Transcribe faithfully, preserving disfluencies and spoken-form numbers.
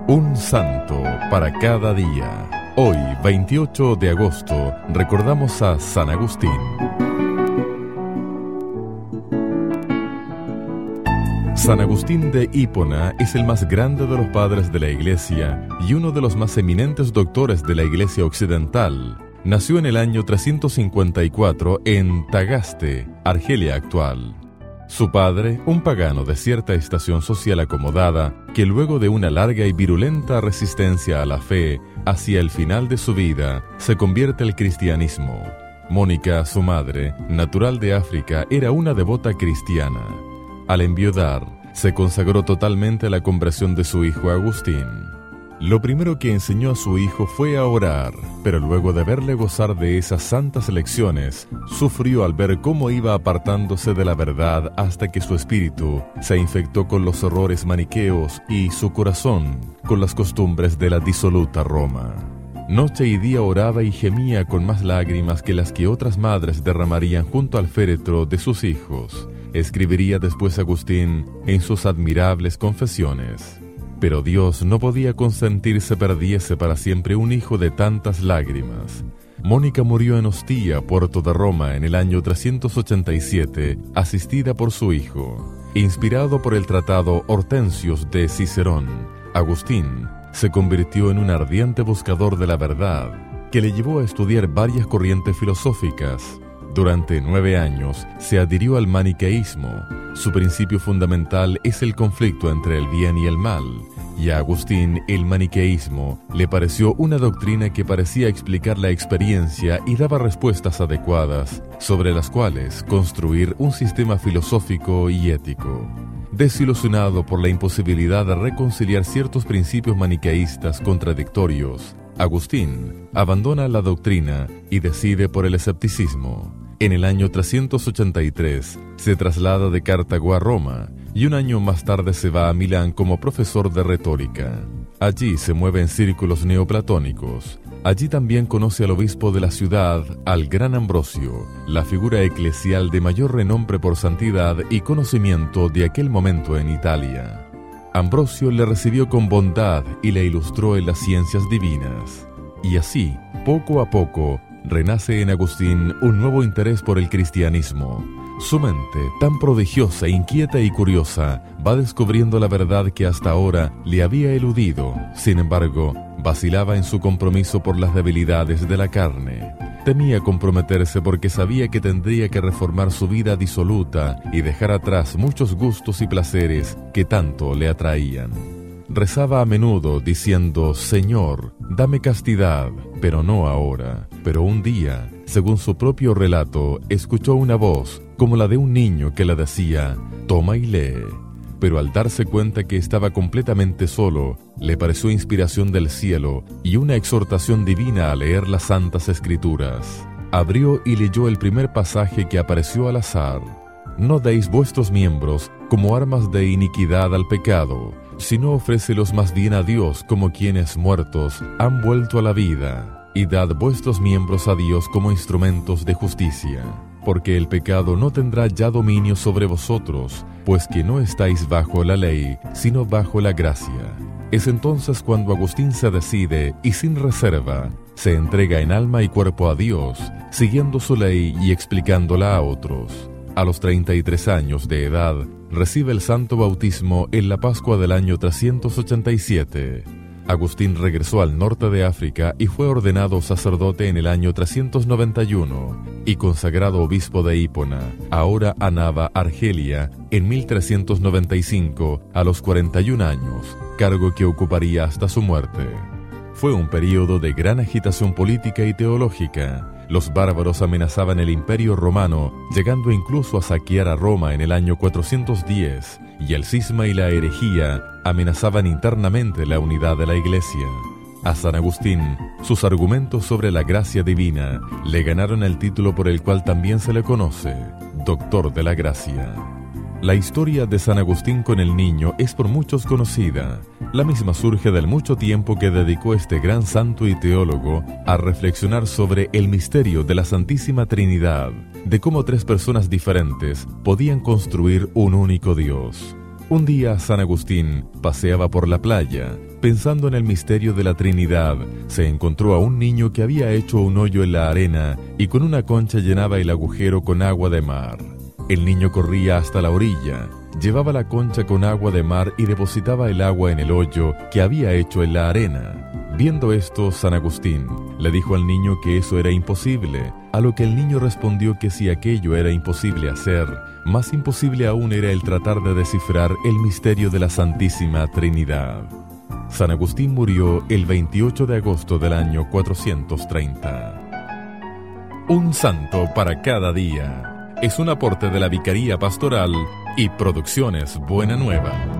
Un santo para cada día. Hoy, veintiocho de agosto, recordamos a San Agustín. San Agustín de Hipona es el más grande de los padres de la Iglesia y uno de los más eminentes doctores de la Iglesia occidental. Nació en el año trescientos cincuenta y cuatro en Tagaste, Argelia actual. Su padre, un pagano de cierta estación social acomodada, que luego de una larga y virulenta resistencia a la fe, hacia el final de su vida, se convierte al cristianismo. Mónica, su madre, natural de África, era una devota cristiana. Al enviudar, se consagró totalmente a la conversión de su hijo Agustín. Lo primero que enseñó a su hijo fue a orar, pero luego de verle gozar de esas santas lecciones, sufrió al ver cómo iba apartándose de la verdad hasta que su espíritu se infectó con los horrores maniqueos y su corazón con las costumbres de la disoluta Roma. Noche y día oraba y gemía con más lágrimas que las que otras madres derramarían junto al féretro de sus hijos. Escribiría después Agustín en sus admirables confesiones. Pero Dios no podía consentir se perdiese para siempre un hijo de tantas lágrimas. Mónica murió en Ostia, puerto de Roma, en el año trescientos ochenta y siete, asistida por su hijo. Inspirado por el tratado Hortensius de Cicerón, Agustín se convirtió en un ardiente buscador de la verdad, que le llevó a estudiar varias corrientes filosóficas. Durante nueve años se adhirió al maniqueísmo. Su principio fundamental es el conflicto entre el bien y el mal, y a Agustín el maniqueísmo le pareció una doctrina que parecía explicar la experiencia y daba respuestas adecuadas sobre las cuales construir un sistema filosófico y ético. Desilusionado por la imposibilidad de reconciliar ciertos principios maniqueístas contradictorios, Agustín abandona la doctrina y decide por el escepticismo. En el año trescientos ochenta y tres se traslada de Cartago a Roma y un año más tarde se va a Milán como profesor de retórica. Allí se mueve en círculos neoplatónicos. Allí también conoce al obispo de la ciudad, al gran Ambrosio, la figura eclesial de mayor renombre por santidad y conocimiento de aquel momento en Italia. Ambrosio le recibió con bondad y le ilustró en las ciencias divinas. Y así, poco a poco, renace en Agustín un nuevo interés por el cristianismo. Su mente, tan prodigiosa, inquieta y curiosa, va descubriendo la verdad que hasta ahora le había eludido. Sin embargo, vacilaba en su compromiso por las debilidades de la carne. Temía comprometerse porque sabía que tendría que reformar su vida disoluta y dejar atrás muchos gustos y placeres que tanto le atraían. Rezaba a menudo diciendo: Señor, dame castidad, pero no ahora. Pero un día, según su propio relato, escuchó una voz como la de un niño que le decía: toma y lee. Pero al darse cuenta que estaba completamente solo, le pareció inspiración del cielo y una exhortación divina a leer las Santas Escrituras. Abrió y leyó el primer pasaje que apareció al azar: no deis vuestros miembros como armas de iniquidad al pecado, sino ofrécelos más bien a Dios como quienes muertos han vuelto a la vida, y dad vuestros miembros a Dios como instrumentos de justicia. Porque el pecado no tendrá ya dominio sobre vosotros, pues que no estáis bajo la ley, sino bajo la gracia. Es entonces cuando Agustín se decide, y sin reserva, se entrega en alma y cuerpo a Dios, siguiendo su ley y explicándola a otros. A los treinta y tres años de edad, recibe el santo bautismo en la Pascua del año trescientos ochenta y siete. Agustín regresó al norte de África y fue ordenado sacerdote en el año trescientos noventa y uno y consagrado obispo de Hipona, ahora Annaba, Argelia, en mil trescientos noventa y cinco a los cuarenta y un años, cargo que ocuparía hasta su muerte. Fue un período de gran agitación política y teológica. Los bárbaros amenazaban el Imperio Romano, llegando incluso a saquear a Roma en el año cuatrocientos diez, y el cisma y la herejía amenazaban internamente la unidad de la Iglesia. A San Agustín, sus argumentos sobre la gracia divina le ganaron el título por el cual también se le conoce, Doctor de la Gracia. La historia de San Agustín con el niño es por muchos conocida. La misma surge del mucho tiempo que dedicó este gran santo y teólogo a reflexionar sobre el misterio de la Santísima Trinidad, de cómo tres personas diferentes podían construir un único Dios. Un día San Agustín paseaba por la playa. Pensando en el misterio de la Trinidad, se encontró a un niño que había hecho un hoyo en la arena y con una concha llenaba el agujero con agua de mar. El niño corría hasta la orilla, llevaba la concha con agua de mar y depositaba el agua en el hoyo que había hecho en la arena. Viendo esto, San Agustín le dijo al niño que eso era imposible, a lo que el niño respondió que si aquello era imposible hacer, más imposible aún era el tratar de descifrar el misterio de la Santísima Trinidad. San Agustín murió el veintiocho de agosto del año cuatrocientos treinta. Un santo para cada día. Es un aporte de la Vicaría Pastoral y Producciones Buena Nueva.